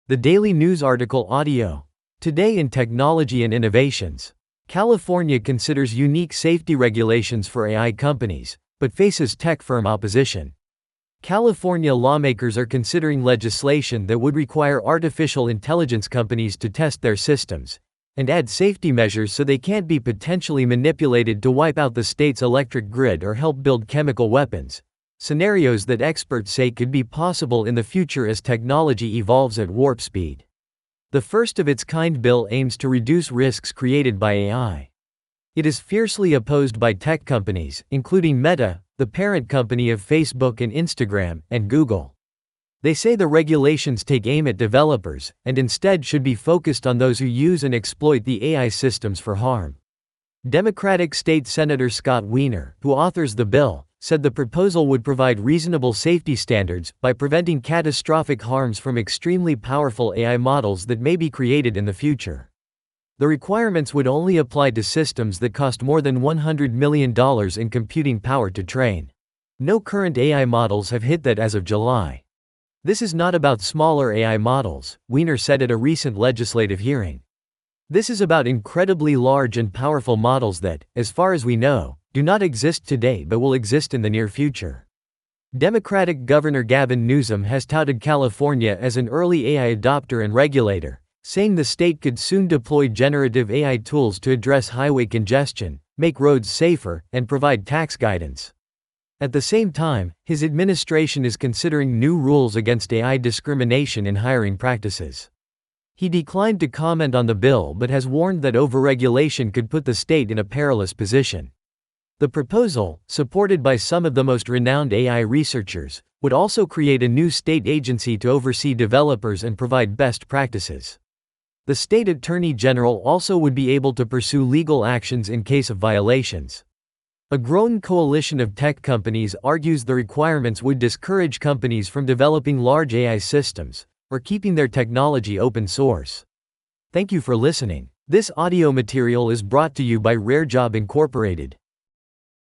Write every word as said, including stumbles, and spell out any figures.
The Daily News Article Audio. Today in Technology and Innovations. California considers unique safety regulations for A I companies, but faces tech firm opposition. California lawmakers are considering legislation that would require artificial intelligence companies to test their systems and add safety measures so they can't be potentially manipulated to wipe out the state's electric grid or help build chemical weapons. Scenarios that experts say could be possible in the future as technology evolves at warp speed. The first of its kind bill aims to reduce risks created by A I. It is fiercely opposed by tech companies, including Meta, the parent company of Facebook and Instagram, and Google. They say the regulations take aim at developers, and instead should be focused on those who use and exploit the A I systems for harm. Democratic State Senator Scott Wiener, who authors the bill, said the proposal would provide reasonable safety standards by preventing catastrophic harms from extremely powerful A I models that may be created in the future. The requirements would only apply to systems that cost more than one hundred million dollars in computing power to train. No current A I models have hit that as of July. This is not about smaller A I models, Wiener said at a recent legislative hearing. This is about incredibly large and powerful models that, as far as we know, do not exist today but will exist in the near future. Democratic Governor Gavin Newsom has touted California as an early A I adopter and regulator, saying the state could soon deploy generative A I tools to address highway congestion, make roads safer, and provide tax guidance. At the same time, his administration is considering new rules against A I discrimination in hiring practices. He declined to comment on the bill but has warned that overregulation could put the state in a perilous position. The proposal, supported by some of the most renowned A I researchers, would also create a new state agency to oversee developers and provide best practices. The state attorney general also would be able to pursue legal actions in case of violations. A growing coalition of tech companies argues the requirements would discourage companies from developing large A I systems or keeping their technology open source. Thank you for listening. This audio material is brought to you by RareJob Incorporated.